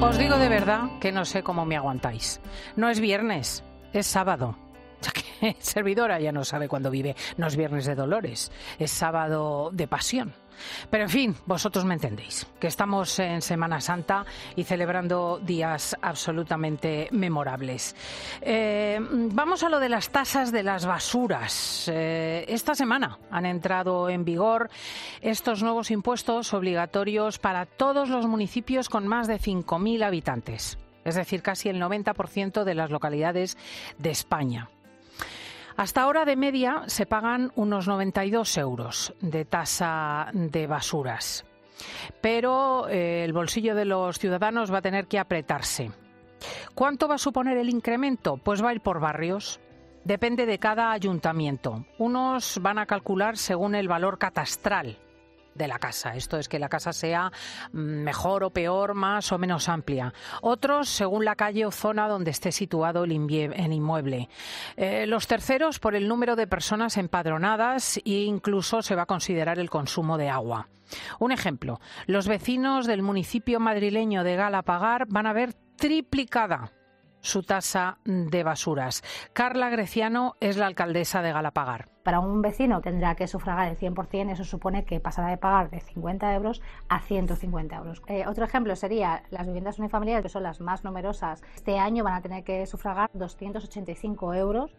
Os digo de verdad que no sé cómo me aguantáis. No es viernes, es sábado. Ya que servidora ya no sabe cuándo vive. No es viernes de dolores, es sábado de pasión. Pero en fin, vosotros me entendéis, que estamos en Semana Santa y celebrando días absolutamente memorables. Vamos a lo de las tasas de las basuras. Esta semana han entrado en vigor estos nuevos impuestos obligatorios para todos los municipios con más de 5.000 habitantes, es decir, casi el 90% de las localidades de España. Hasta ahora, de media, se pagan unos 92 euros de tasa de basuras. Pero el bolsillo de los ciudadanos va a tener que apretarse. ¿Cuánto va a suponer el incremento? Pues va a ir por barrios. Depende de cada ayuntamiento. Unos van a calcular según el valor catastral de la casa. Esto es que la casa sea mejor o peor, más o menos amplia. Otros según la calle o zona donde esté situado el inmueble. Los terceros por el número de personas empadronadas e incluso se va a considerar el consumo de agua. Un ejemplo, los vecinos del municipio madrileño de Galapagar van a ver triplicada su tasa de basuras. Carla Greciano es la alcaldesa de Galapagar. Para un vecino tendrá que sufragar el 100%, eso supone que pasará de pagar de 50 euros a 150 euros. Otro ejemplo sería las viviendas unifamiliares, que son las más numerosas. Este año van a tener que sufragar 285 euros.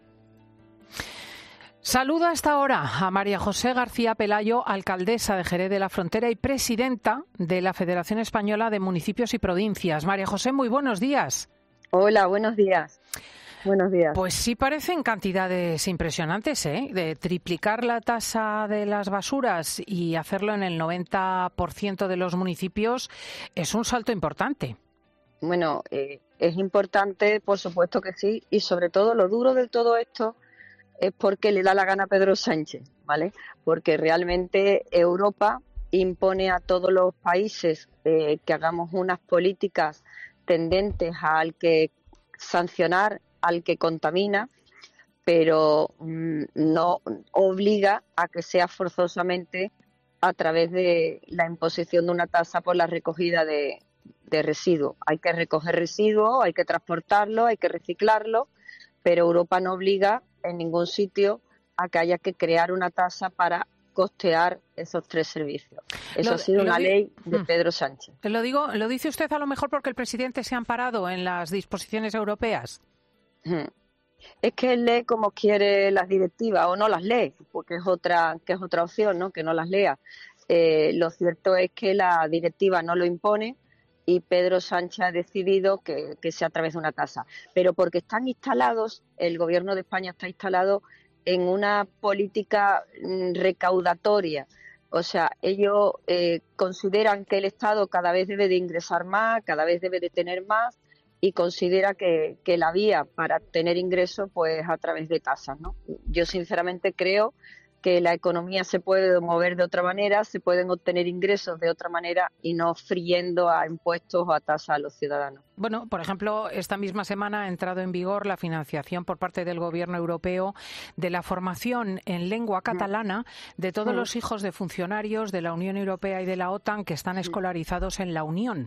Saludo hasta ahora a María José García Pelayo, alcaldesa de Jerez de la Frontera y presidenta de la Federación Española de Municipios y Provincias. María José, muy buenos días. Hola, buenos días. Buenos días. Pues sí parecen cantidades impresionantes, ¿eh? De triplicar la tasa de las basuras y hacerlo en el 90% de los municipios es un salto importante. Bueno, es importante, por supuesto que sí, y sobre todo lo duro de todo esto es porque le da la gana a Pedro Sánchez, ¿vale? Porque realmente Europa impone a todos los países que hagamos unas políticas tendentes al que sancionar al que contamina, pero no obliga a que sea forzosamente a través de la imposición de una tasa por la recogida de residuos. Hay que recoger residuos, hay que transportarlos, hay que reciclarlos, pero Europa no obliga en ningún sitio a que haya que crear una tasa para costear esos tres servicios. Eso ha sido una ley de Pedro Sánchez. Lo dice usted a lo mejor porque el presidente se ha amparado en las disposiciones europeas. Es que él lee como quiere las directivas o no las lee, porque es otra opción, ¿no? Que no las lea. Lo cierto es que la directiva no lo impone y Pedro Sánchez ha decidido que sea a través de una tasa. Pero porque están instalados, el gobierno de España está instalado en una política recaudatoria. O sea, ellos consideran que el Estado cada vez debe de ingresar más, cada vez debe de tener más, y considera que la vía para tener ingresos pues a través de tasas, ¿no? Yo sinceramente creo que la economía se puede mover de otra manera, se pueden obtener ingresos de otra manera y no friendo a impuestos o a tasas a los ciudadanos. Bueno, por ejemplo, esta misma semana ha entrado en vigor la financiación por parte del Gobierno europeo de la formación en lengua catalana de todos los hijos de funcionarios de la Unión Europea y de la OTAN que están escolarizados en la Unión.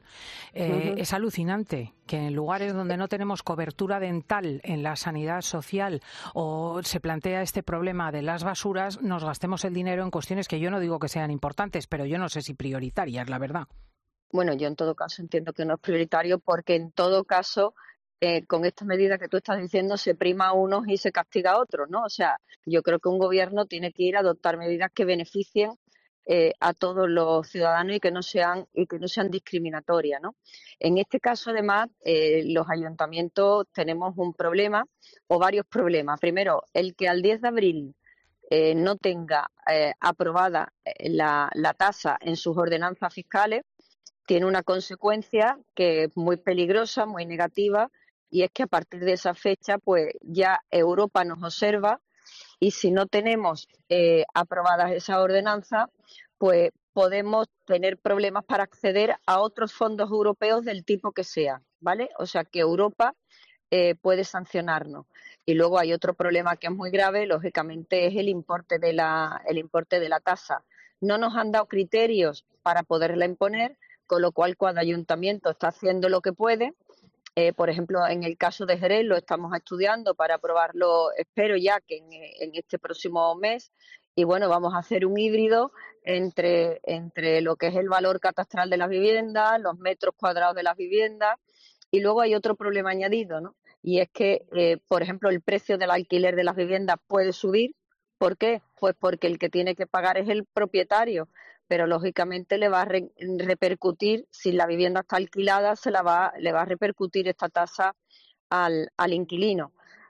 Es alucinante que en lugares donde no tenemos cobertura dental en la sanidad social o se plantea este problema de las basuras, nos gastemos el dinero en cuestiones que yo no digo que sean importantes, pero yo no sé si prioritarias, la verdad. Bueno, yo en todo caso entiendo que no es prioritario porque en todo caso con esta medida que tú estás diciendo se prima a unos y se castiga a otros, ¿no? O sea, yo creo que un gobierno tiene que ir a adoptar medidas que beneficien a todos los ciudadanos y que no sean discriminatorias, ¿no? En este caso, además, los ayuntamientos tenemos un problema o varios problemas. Primero, el que al 10 de abril no tenga aprobada la tasa en sus ordenanzas fiscales tiene una consecuencia que es muy peligrosa, muy negativa, y es que a partir de esa fecha pues ya Europa nos observa y si no tenemos aprobadas esas ordenanzas, pues podemos tener problemas para acceder a otros fondos europeos del tipo que sea, ¿vale? O sea que Europa puede sancionarnos. Y luego hay otro problema que es muy grave, lógicamente, es el importe de la tasa. No nos han dado criterios para poderla imponer, con lo cual cada ayuntamiento está haciendo lo que puede. Por ejemplo, en el caso de Jerez lo estamos estudiando para aprobarlo, espero ya que en este próximo mes. Y bueno, vamos a hacer un híbrido entre lo que es el valor catastral de las viviendas, los metros cuadrados de las viviendas. Y luego hay otro problema añadido, ¿no? Y es que, por ejemplo, el precio del alquiler de las viviendas puede subir. ¿Por qué? Pues porque el que tiene que pagar es el propietario, pero lógicamente le va a repercutir, si la vivienda está alquilada, le va a repercutir esta tasa al inquilino.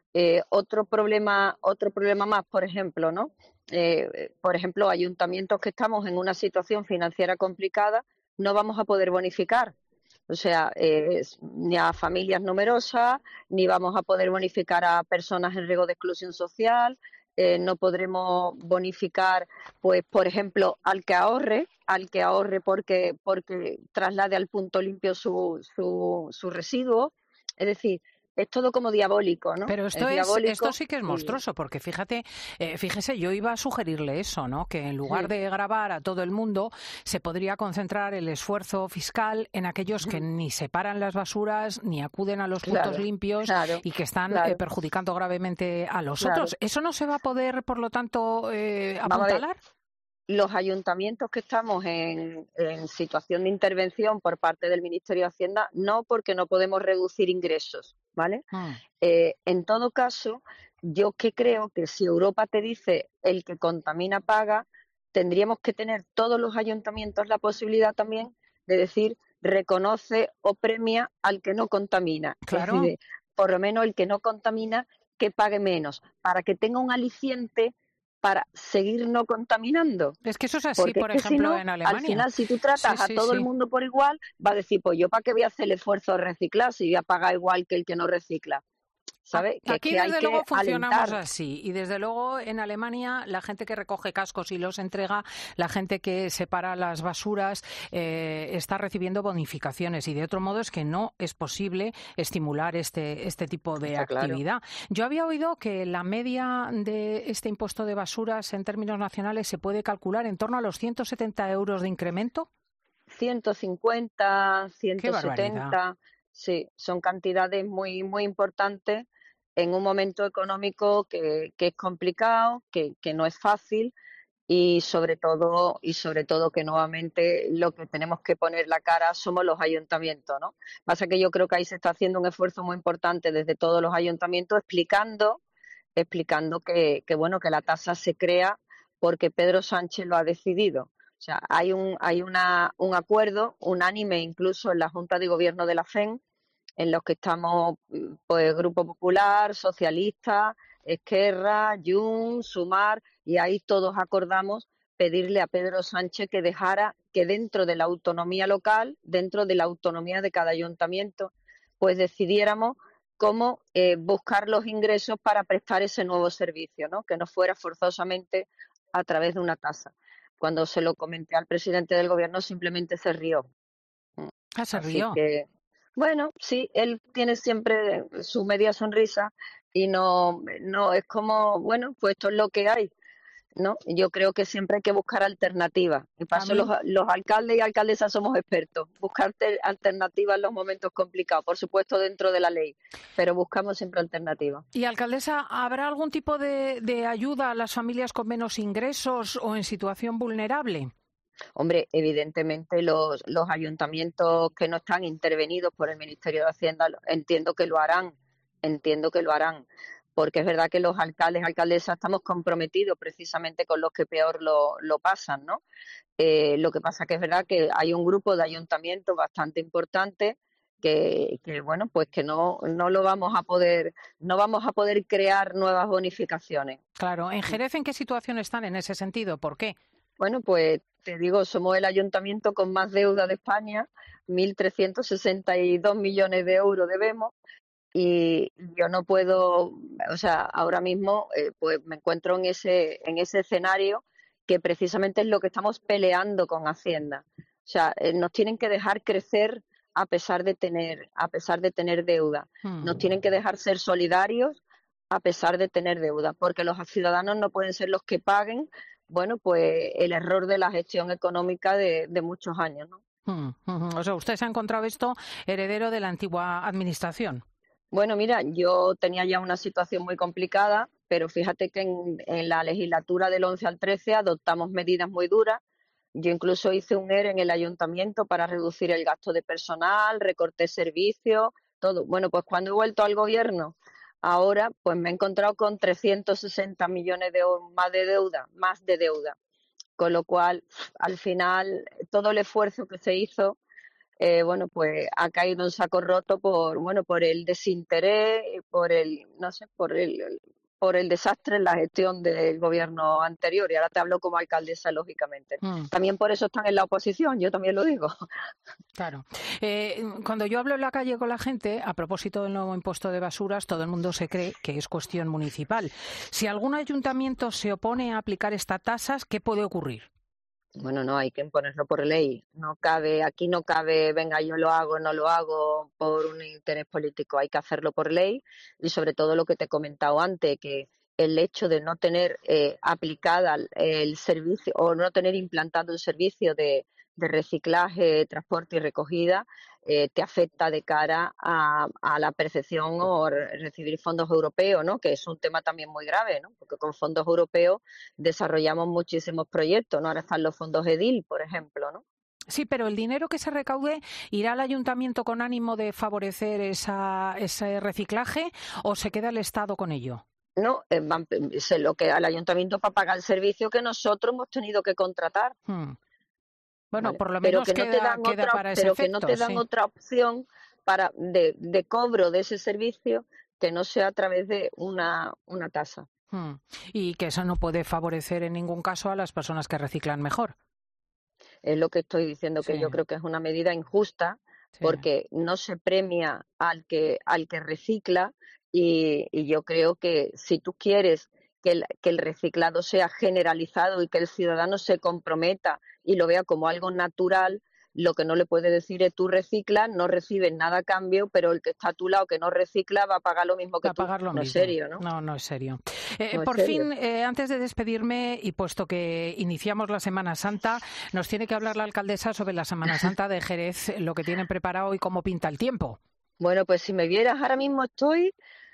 Otro problema más, por ejemplo, ¿no? Por ejemplo, ayuntamientos que estamos en una situación financiera complicada, no vamos a poder bonificar. O sea, ni a familias numerosas, ni vamos a poder bonificar a personas en riesgo de exclusión social, no podremos bonificar, pues, por ejemplo, al que ahorre porque traslade al punto limpio su residuo. Es decir, es todo como diabólico, ¿no? Pero Es diabólico esto sí que es monstruoso, porque fíjese, yo iba a sugerirle eso, ¿no? Que en lugar de gravar a todo el mundo, se podría concentrar el esfuerzo fiscal en aquellos que ni separan las basuras, ni acuden a los puntos limpios y que están perjudicando gravemente a los otros. ¿Eso no se va a poder, por lo tanto, apuntalar? Los ayuntamientos que estamos en situación de intervención por parte del Ministerio de Hacienda, no, porque no podemos reducir ingresos, ¿vale? En todo caso, yo que creo que si Europa te dice el que contamina paga, tendríamos que tener todos los ayuntamientos la posibilidad también de decir reconoce o premia al que no contamina. Claro. Es decir, por lo menos el que no contamina que pague menos, para que tenga un aliciente para seguir no contaminando. Es que eso es así, porque por es que ejemplo, si no, en Alemania. Al final, si tú tratas a todo el mundo por igual, va a decir, pues yo para qué voy a hacer el esfuerzo de reciclar si voy a pagar igual que el que no recicla. ¿Sabes? Aquí que desde luego funcionamos alentar. así, y desde luego en Alemania la gente que recoge cascos y los entrega, la gente que separa las basuras está recibiendo bonificaciones, y de otro modo es que no es posible estimular este tipo de actividad. Claro. Yo había oído que la media de este impuesto de basuras en términos nacionales se puede calcular en torno a los 170 euros de incremento. 150, 170, sí, son cantidades muy, muy importantes en un momento económico que es complicado, que no es fácil, y sobre todo que nuevamente lo que tenemos que poner la cara somos los ayuntamientos, ¿no? Pasa que yo creo que ahí se está haciendo un esfuerzo muy importante desde todos los ayuntamientos explicando que bueno, que la tasa se crea porque Pedro Sánchez lo ha decidido. O sea, hay un acuerdo unánime incluso en la Junta de Gobierno de la FEN, en los que estamos, pues, Grupo Popular, Socialista, Esquerra, Junts, Sumar, y ahí todos acordamos pedirle a Pedro Sánchez que dejara que dentro de la autonomía local, dentro de la autonomía de cada ayuntamiento, pues decidiéramos cómo buscar los ingresos para prestar ese nuevo servicio, ¿no? Que no fuera forzosamente a través de una tasa. Cuando se lo comenté al presidente del gobierno simplemente se rió. Se rió. Así que, bueno, sí, él tiene siempre su media sonrisa y no es como, bueno, pues esto es lo que hay, ¿no? Yo creo que siempre hay que buscar alternativas. Y para eso los alcaldes y alcaldesas somos expertos. Buscar alternativas en los momentos complicados, por supuesto dentro de la ley, pero buscamos siempre alternativas. Y, alcaldesa, ¿habrá algún tipo de ayuda a las familias con menos ingresos o en situación vulnerable? Hombre, evidentemente los ayuntamientos que no están intervenidos por el Ministerio de Hacienda entiendo que lo harán, porque es verdad que los alcaldes y alcaldesas estamos comprometidos precisamente con los que peor lo pasan, ¿no? Lo que pasa que es verdad que hay un grupo de ayuntamientos bastante importante que bueno, pues que no vamos a poder crear nuevas bonificaciones. Claro, ¿en Jerez en qué situación están en ese sentido? ¿Por qué? Bueno, pues te digo, somos el ayuntamiento con más deuda de España, 1.362 millones de euros debemos, y yo no puedo, o sea, ahora mismo pues me encuentro en ese escenario que precisamente es lo que estamos peleando con Hacienda. O sea, nos tienen que dejar crecer a pesar de tener deuda. Nos tienen que dejar ser solidarios a pesar de tener deuda, porque los ciudadanos no pueden ser los que paguen, bueno, pues el error de la gestión económica de muchos años, ¿no? O sea, usted se ha encontrado esto heredero de la antigua administración. Bueno, mira, yo tenía ya una situación muy complicada, pero fíjate que en la legislatura del 11 al 13 adoptamos medidas muy duras. Yo incluso hice un ERE en el ayuntamiento para reducir el gasto de personal, recorté servicios, todo. Bueno, pues cuando he vuelto al gobierno, ahora pues me he encontrado con 360 millones de euros más de deuda. Con lo cual, al final, todo el esfuerzo que se hizo, bueno, pues ha caído en saco roto por el desinterés, por el desastre en la gestión del gobierno anterior. Y ahora te hablo como alcaldesa, lógicamente. También por eso están en la oposición, yo también lo digo. Claro. Cuando yo hablo en la calle con la gente, a propósito del nuevo impuesto de basuras, todo el mundo se cree que es cuestión municipal. Si algún ayuntamiento se opone a aplicar estas tasas, ¿qué puede ocurrir? Bueno, no, hay que imponerlo por ley. Aquí no cabe, venga, yo lo hago, no lo hago por un interés político. Hay que hacerlo por ley y sobre todo lo que te he comentado antes, que el hecho de no tener aplicada el servicio o no tener implantado un servicio de reciclaje, transporte y recogida, te afecta de cara a la percepción o recibir fondos europeos, ¿no? Que es un tema también muy grave, ¿no? Porque con fondos europeos desarrollamos muchísimos proyectos, ¿no? Ahora están los fondos EDIL, por ejemplo, ¿no? Sí, pero el dinero que se recaude irá al ayuntamiento con ánimo de favorecer ese reciclaje, ¿o se queda el Estado con ello? No, es lo que al ayuntamiento para pagar el servicio que nosotros hemos tenido que contratar. Bueno, ¿vale? Por lo menos queda para ese efecto. Pero que no te dan otra opción de cobro de ese servicio que no sea a través de una tasa. Y que eso no puede favorecer en ningún caso a las personas que reciclan mejor. Es lo que estoy diciendo, que yo creo que es una medida injusta, porque no se premia al que recicla y yo creo que si tú quieres que el reciclado sea generalizado y que el ciudadano se comprometa y lo vea como algo natural, lo que no le puede decir es tú reciclas, no recibes nada a cambio, pero el que está a tu lado que no recicla va a pagar lo mismo que tú. No es serio, ¿no? No es serio. Por fin, antes de despedirme, y puesto que iniciamos la Semana Santa, nos tiene que hablar la alcaldesa sobre la Semana Santa de Jerez, lo que tienen preparado y cómo pinta el tiempo. Bueno, pues si me vieras, ahora mismo estoy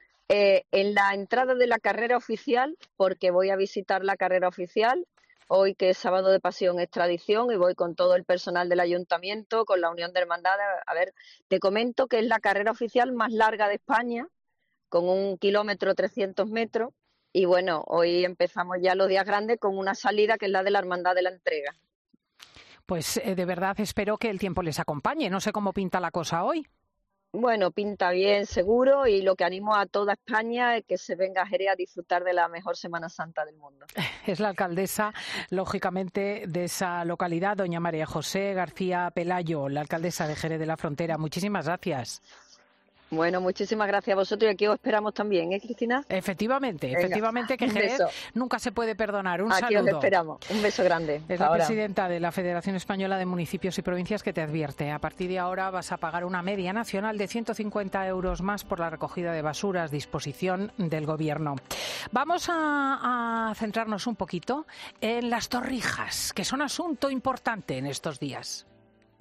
en la entrada de la carrera oficial, porque voy a visitar la carrera oficial. Hoy, que es sábado de Pasión, es tradición, y voy con todo el personal del ayuntamiento, con la Unión de Hermandades. A ver, te comento que es la carrera oficial más larga de España, con 1 kilómetro 300 metros. Y bueno, hoy empezamos ya los días grandes con una salida que es la de la Hermandad de la Entrega. Pues de verdad espero que el tiempo les acompañe. No sé cómo pinta la cosa hoy. Bueno, pinta bien, seguro, y lo que animo a toda España es que se venga a Jerez a disfrutar de la mejor Semana Santa del mundo. Es la alcaldesa, lógicamente, de esa localidad, doña María José García Pelayo, la alcaldesa de Jerez de la Frontera. Muchísimas gracias. Bueno, muchísimas gracias a vosotros y aquí os esperamos también, ¿eh, Cristina? Efectivamente, que Jerez nunca se puede perdonar. Un saludo. Aquí os esperamos. Un beso grande. Es la presidenta de la Federación Española de Municipios y Provincias que te advierte. A partir de ahora vas a pagar una media nacional de 150 euros más por la recogida de basuras, disposición del Gobierno. Vamos a centrarnos un poquito en las torrijas, que son asunto importante en estos días.